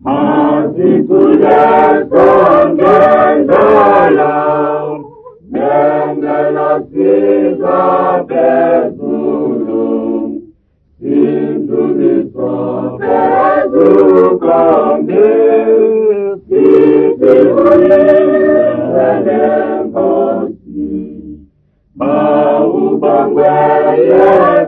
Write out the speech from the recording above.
Multitudes contendola, vende la sisa pesulum, into the soul con Deus, e te uniremos, ma o banguela